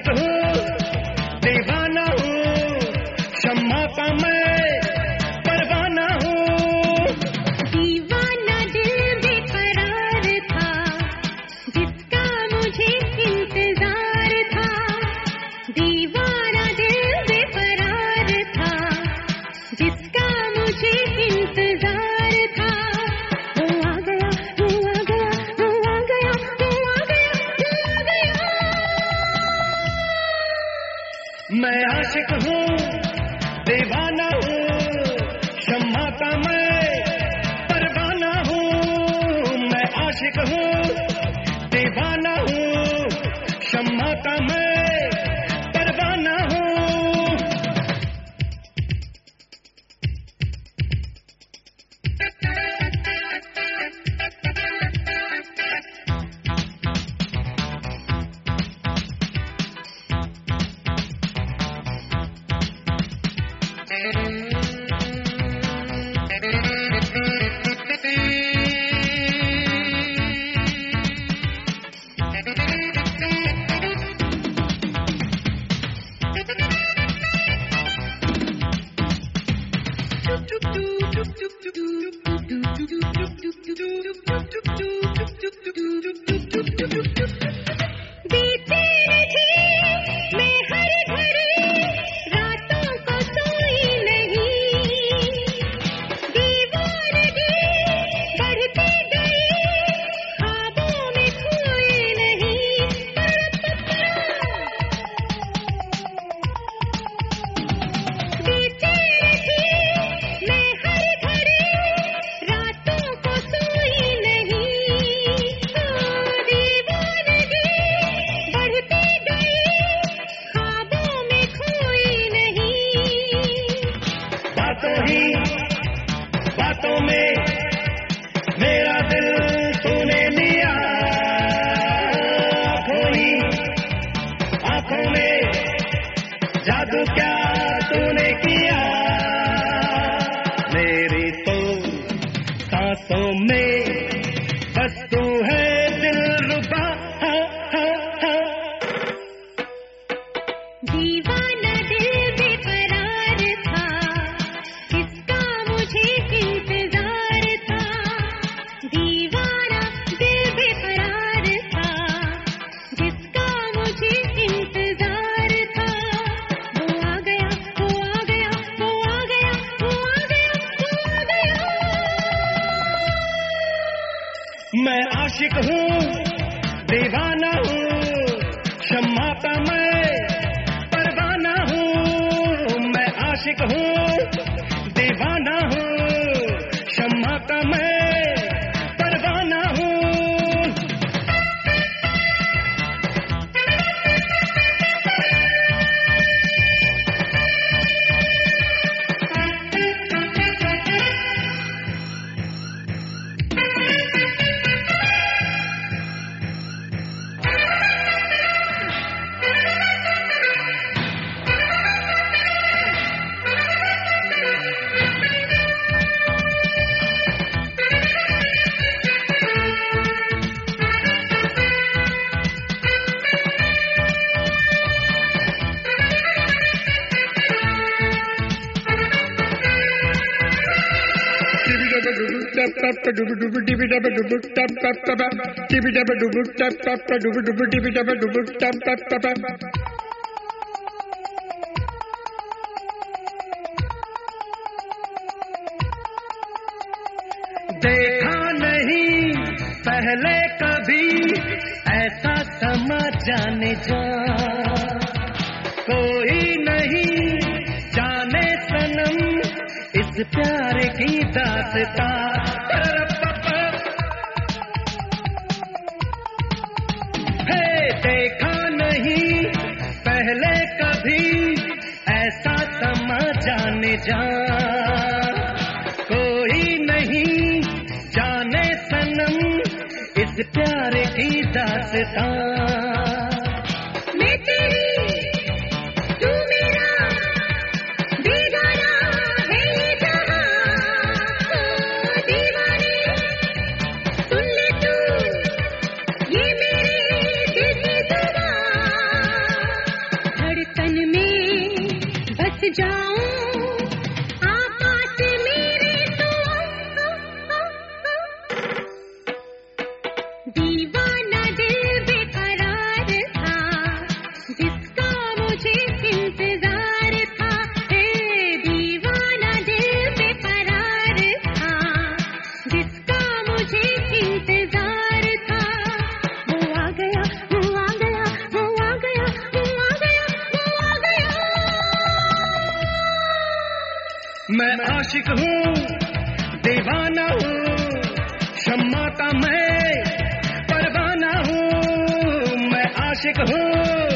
आशिक हूँ, दीवाना हूँ, शम्मा का मैं परवाना हूँ। दीवाना दिल बेकरार था, जिसका मुझे इंतजार था। दीवाना दिल बेकरार था, जिसका मुझे इंतजार था। वो आ गया, वो आ गया, वो आ गया, वो आ गया, वो आ गया। मैं आशिक हूँ, दीवाना हूँ, शम्मा का मैं परवाना हूँ। मैं आशिक हूँ, दीवाना हूँ, शम्मा का मैं परवाना हूँ। बातों में मेरा दिल तूने लिया, आँखों में जादू क्या तूने किया। मेरी तो सांसों में बस तू है दिलरुबा। दीवाना दिल बेकरार था, जिसका मुझे इंतजार था। दीवाना दिल बेकरार था, जिसका मुझे इंतजार था। वो आ गया, वो आ गया, वो आ गया, वो आ गया, वो आ गया। मैं आशिक हूँ, दीवाना हूँ, शम्मा का मैं परवाना हूँ। मैं आशिक हूँ, दीवाना हूँ, शम्मा का मैं परवाना हूँ। देखा नहीं पहले कभी ऐसा समा, जाने जा कोई नहीं जाने सनम इस प्यार की दास्तां। है देखा नहीं पहले कभी ऐसा समा, जाने जा कोई नहीं जाने सनम इस प्यार की दास्तां। मैं तेरी, तू मेरा, बेगाना है ये जहां। ओ दीवाने, सुन ले तू ये मेरे दिल की जुबां। जाऊं आकाश मेरे तो दीवाना दिल बेकरार था जिसका मुझे इंतजार था। हे दीवाना दिल बेकरार था जिसका मुझे इंतजार था। वो आ गया, वो आ गया, वो आ गया, वो आ गया, वो आ गया। मैं आशिक हूँ, दीवाना हूँ, शम्मा का मैं परवाना हूँ। मैं आशिक हूँ,